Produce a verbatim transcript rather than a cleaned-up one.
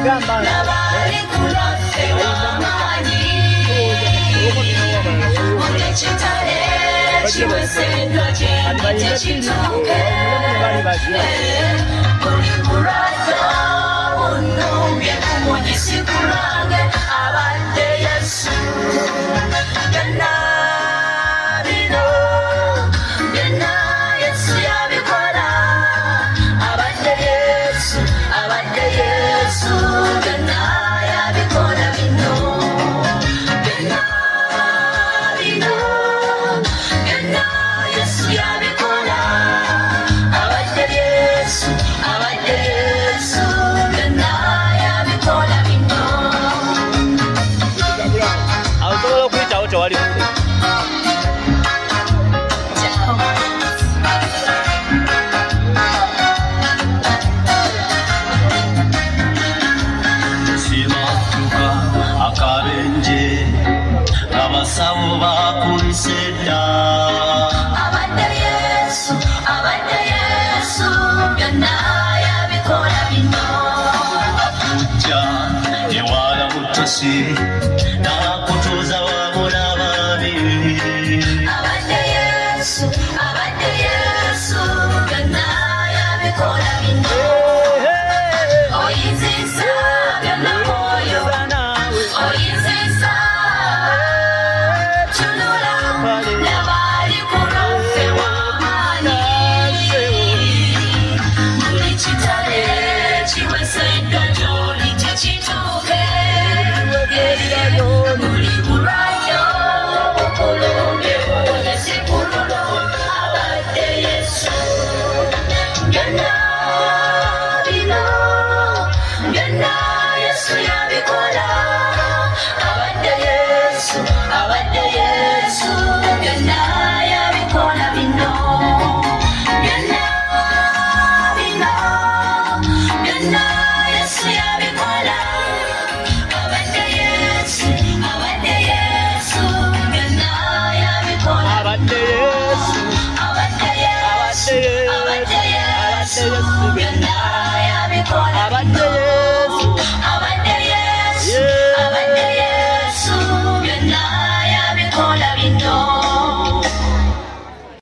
n'abali ku lwaffe w'amaanyi buli kitale kiwese endwaje tekituuke buli kulwaffe onumbye kumugisi kulange abadde Yesu byonna bino byonna Yesu yabikola abadde Yesu abadde Yesu byonna yabikola bino byonna bino byonna Yesu yabikola abadde Yesu abadde Yesu byonna yabikola bino. Autolo kuita wote wali akabenje abasawo bakuliseda abadde Yesu abadde Yesu byonna yabikola bino akujja ewala mutosi n'akutuuza wabula babi abadde Yesu abadde Yesu byonna yabikola bino